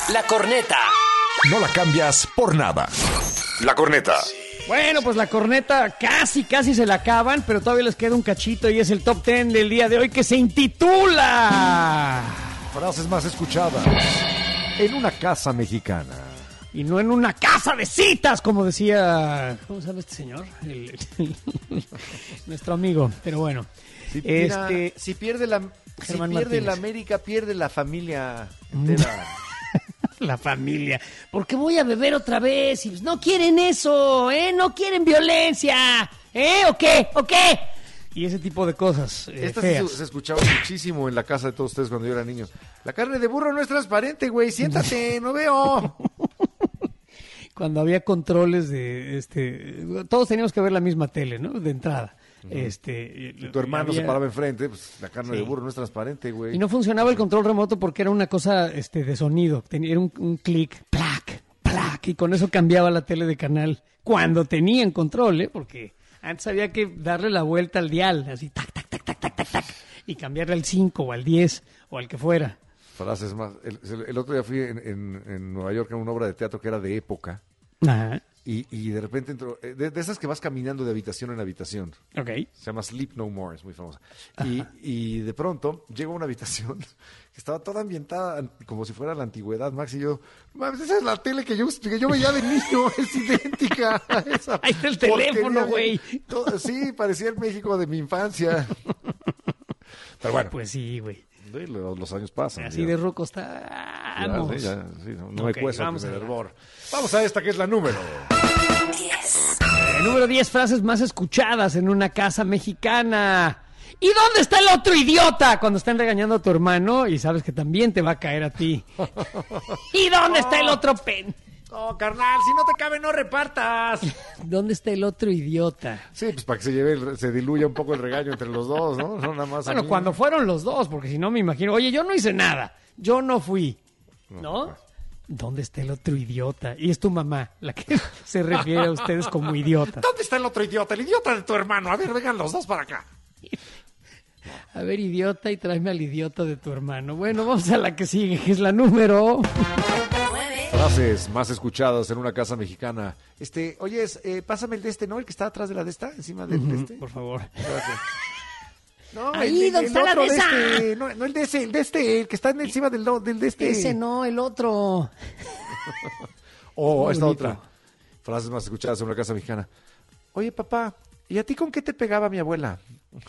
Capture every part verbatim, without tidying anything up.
La corneta. No la cambias por nada. La corneta. Bueno, pues la corneta casi, casi se la acaban, pero todavía les queda un cachito y es el top ten del día de hoy que se intitula... Frases más escuchadas en una casa mexicana. Y no en una casa de citas, como decía... ¿Cómo se llama este señor? El- el- nuestro amigo, pero bueno. Si, mira, este... si pierde la, si Germán pierde la Martínez. América, pierde la familia entera. La familia. ¿Por qué voy a beber otra vez? Y pues no quieren eso, ¿eh? No quieren violencia, ¿eh? ¿O qué? ¿O qué? Y ese tipo de cosas eh, Esta se, feas. se escuchaba muchísimo en la casa de todos ustedes cuando yo era niño. La carne de burro no es transparente, güey. Siéntate, no veo. Cuando había controles de, este, todos teníamos que ver la misma tele, ¿no? De entrada. Este, Si tu hermano había- se paraba enfrente, pues la carne Sí. de burro no es transparente, güey. Y no funcionaba el control remoto porque era una cosa, este, de sonido. Tenía era un, un clic, plac, plac, y con eso cambiaba la tele de canal cuando tenían control, ¿eh? Porque antes había que darle la vuelta al dial, así, tac, tac, tac, tac, tac, tac, tac, y cambiarle al cinco o al diez o al que fuera. Frases más. El, el- el otro día fui en, en- en Nueva York a una obra de teatro que era de época. Ajá. Y, y de repente entró, eh, de, de esas que vas caminando de habitación en habitación. Ok. Se llama Sleep No More, es muy famosa. Y, y de pronto llegó a una habitación que estaba toda ambientada an- como si fuera la antigüedad, Max. Y yo, Max, esa es la tele que yo, que yo veía de niño, es idéntica a esa. Ahí está el teléfono, porquería de- güey. todo- Sí, parecía el México de mi infancia. Pero bueno, Pues sí, güey. sí, lo- los años pasan. Así ya. de ruco Ya, estamos. sí, ya, sí, no, no Ok, hay cuesta vamos que me a la- hervor. Vamos a esta que es la número. Eh, número diez, frases más escuchadas en una casa mexicana. ¿Y dónde está el otro idiota? Cuando están regañando a tu hermano y sabes que también te va a caer a ti. ¿Y dónde está el otro pen? Oh, carnal, si no te cabe, no repartas. ¿Dónde está el otro idiota? Sí, pues para que se lleve, el- se diluya un poco el regaño entre los dos, ¿no? No nada más. a Bueno, mí. cuando fueron los dos, porque si no me imagino, oye, yo no hice nada, yo no fui, ¿no? ¿Dónde está el otro idiota? Y es tu mamá la que se refiere a ustedes como idiota. ¿Dónde está el otro idiota? El idiota de tu hermano. A ver, vengan los dos para acá. A ver, idiota, y tráeme al idiota de tu hermano. Bueno, vamos a la que sigue, que es la número... Frases más escuchadas en una casa mexicana. Este, oye, es, eh, pásame el de este, ¿no? El que está atrás de la de esta, encima del de este. Por favor. Gracias. No, Ahí, el, ¿dónde el está la otro de de esa? este. No, no el de ese, el de este, el que está encima del, no, del de este. Ese no, el otro. O Muy esta bonito. otra. Frases más escuchadas en una casa mexicana. Oye, papá, ¿y a ti con qué te pegaba mi abuela?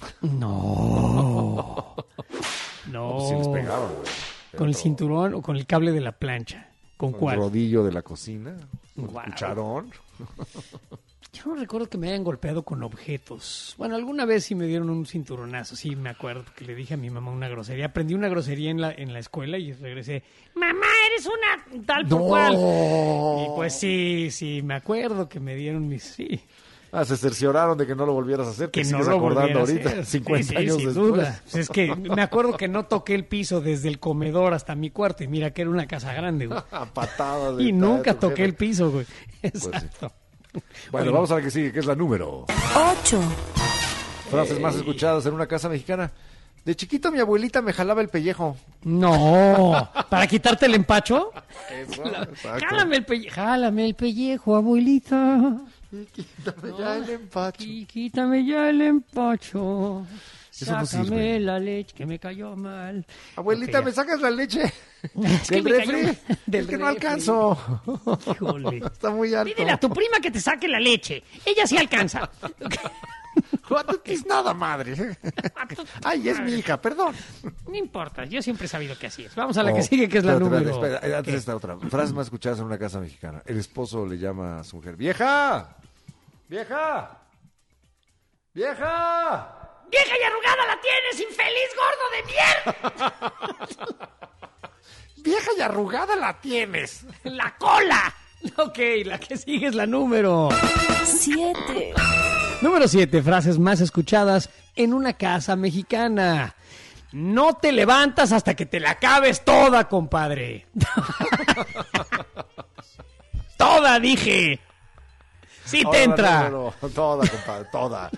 No. No. Pues sí les pegaba, güey. Pero ¿Con el cinturón o con el cable de la plancha? ¿Con con cuál? el rodillo de la cocina, con Guau. cucharón. Yo no recuerdo que me hayan golpeado con objetos. Bueno, alguna vez sí me dieron un cinturonazo, sí me acuerdo, que le dije a mi mamá una grosería. Aprendí una grosería en la, en la escuela y regresé. Mamá, eres una tal por ¡No! cual. Y pues sí, sí, me acuerdo que me dieron mis... Sí, Ah, se cercioraron de que no lo volvieras a hacer. que Te no sigues lo acordando volviera a ahorita, hacer. cincuenta Sí, sí, años sin después. duda. Pues es que me acuerdo que no toqué el piso desde el comedor hasta mi cuarto. Y mira que era una casa grande, güey. A patadas. de- Y nunca de tu toqué jefe. el piso, güey. sí. Exacto. Bueno, vamos a la que sigue, que es la número. ocho. Frases más escuchadas en una casa mexicana. De chiquito mi abuelita me jalaba el pellejo. No, ¿para quitarte el empacho? Eso, exacto. Jálame el, pelle- jálame el pellejo, abuelita. Quítame ya el empacho. Y quítame ya el empacho. Eso no Sácame sirve. la leche que me cayó mal. Abuelita, Ok, ¿me ya. sacas la leche? Es que del me cayó refri. mal. Del es que no refri. alcanzo. Híjole. Está muy alto. Pídele a tu prima que te saque la leche. Ella sí alcanza. No es nada, madre. Ay, es mi hija, perdón. No importa, yo siempre he sabido que así es. Vamos a la que Oh, sigue, que es la espérate, número... espérate, espera, antes ¿Qué? esta otra. Frases más escuchadas en una casa mexicana. El esposo le llama a su mujer. ¡Vieja! ¡Vieja! ¡Vieja! ¡Vieja y arrugada la tienes, infeliz gordo de mierda! ¡Vieja y arrugada la tienes! ¡La cola! Ok, la que sigue es la número... siete. Número siete, frases más escuchadas en una casa mexicana. No te levantas hasta que te la acabes toda, compadre. Toda, dije. Sí te Ahora, entra. no, no, no, toda, compadre, toda.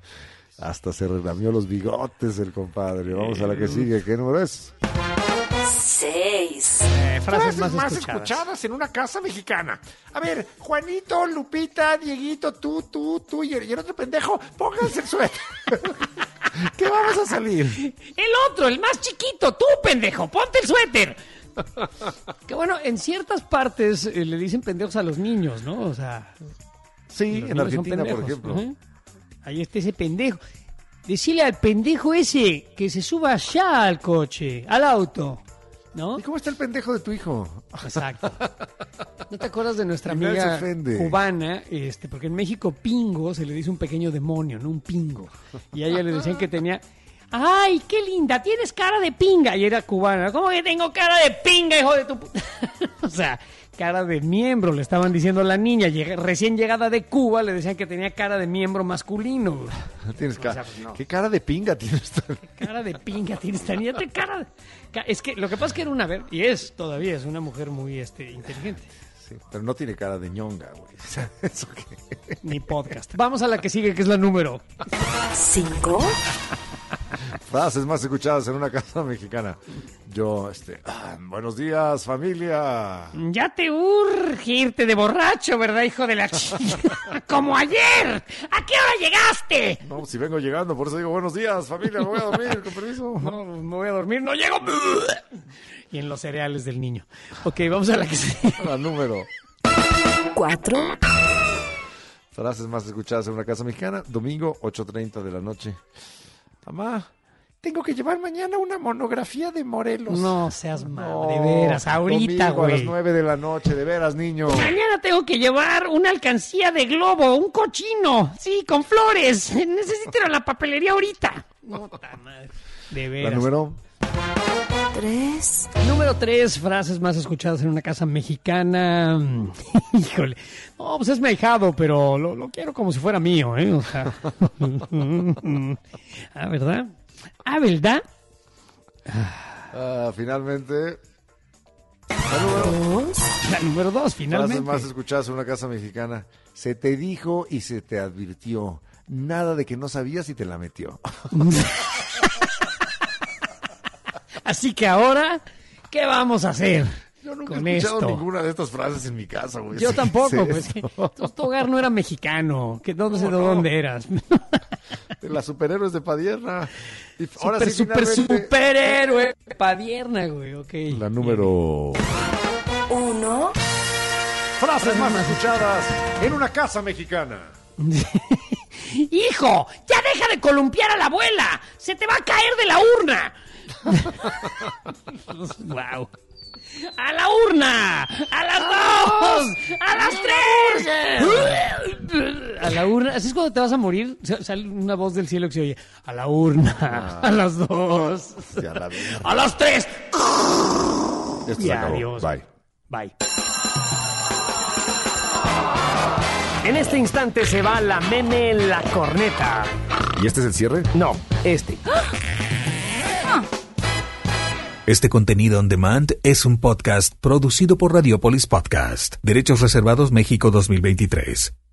Hasta se relamió los bigotes el compadre. Vamos a la que sigue. ¿Qué número es? seis. Eh, frases Frases más, más escuchadas. escuchadas en una casa mexicana. A ver, Juanito, Lupita, Dieguito, tú, tú, tú y el, y el otro pendejo, pónganse el suéter. ¿Qué vamos a salir? El otro, el más chiquito, tú, pendejo, ponte el suéter. Que bueno, en ciertas partes eh, le dicen pendejos a los niños, ¿no? O sea, Sí, los en niños son Argentina, por pendejos. ejemplo. Ujú. Ahí está ese pendejo. Decile al pendejo ese que se suba allá al coche, al auto, ¿no? ¿Y cómo está el pendejo de tu hijo? Exacto. ¿No te acuerdas de nuestra Y nadie amiga se ofende. cubana? Este, porque en México pingo se le dice un pequeño demonio, no un pingo. Y a ella le decían que tenía... ¡Ay, qué linda! Tienes cara de pinga. Y era cubana. ¿Cómo que tengo cara de pinga, hijo de tu puta? O sea, cara de miembro, le estaban diciendo a la niña. Llega- recién llegada de Cuba, le decían que tenía cara de miembro masculino. Tienes cara. sea, pues, no. ¿Qué cara de pinga tienes? Cara de pinga tiene esta niña. Te cara de- ca- Es que lo que pasa es que era una... ver- Y es, todavía, es una mujer muy este, inteligente. Sí, pero no tiene cara de ñonga, güey. O sea, ¿eso qué? Ni podcast. Vamos a la que sigue, que es la número. cinco. Frases más escuchadas en una casa mexicana. Yo, este, ah, buenos días, familia. Ya te urge irte de borracho, ¿verdad, hijo de la chica? Como ayer. ¿A qué hora llegaste? No, si vengo llegando, por eso digo buenos días, familia, me voy a dormir, con permiso. No, me voy a dormir, no llego. Y en los cereales del niño. Ok, vamos a la que sigue. La número. cuatro. Frases más escuchadas en una casa mexicana. Domingo, ocho treinta de la noche. Mamá, tengo que llevar mañana una monografía de Morelos. No seas mal, No, de veras, ahorita, domingo a las güey. nueve de la noche, de veras, niño. Mañana tengo que llevar una alcancía de globo, un cochino. Sí, con flores. Necesito ir a la papelería ahorita. No, ta madre. De La veras. número. tres. Número tres, frases más escuchadas en una casa mexicana. Híjole. No, pues es mi ahijado, pero lo, lo quiero como si fuera mío, ¿eh? O sea. Ah, ¿verdad? Ah, ¿verdad? Ah, finalmente. La número. dos. La número dos, Frases finalmente. más escuchadas en una casa mexicana. Se te dijo y se te advirtió. Nada de que no sabías y te la metió. Así que ahora, ¿qué vamos a hacer? Yo nunca con he escuchado esto? ninguna de estas frases en mi casa, güey. Yo ¿Qué tampoco, es pues. eso? que tu, tu hogar no era mexicano. Que no sé de no? dónde eras. De las superhéroes de Padierna. Y ahora Super, sí, super, finalmente, superhéroe. Padierna, güey, ok. La número. uno. Frases más escuchadas en una casa mexicana. ¡Hijo! ¡Ya deja de columpiar a la abuela! ¡Se te va a caer de la urna! ¡Wow! ¡A la urna! ¡A las dos! ¡A las tres! A la urna. Así es cuando te vas a morir. sa- Sale una voz del cielo que se oye. A la urna. A las dos. Ya la verga. A las tres. Esto Y se acabó. adiós. Bye. Bye. En este instante se va la meme la corneta. ¿Y este es el cierre? No, este. Este contenido on demand es un podcast producido por Radiopolis Podcast. Derechos reservados México dos mil veintitrés.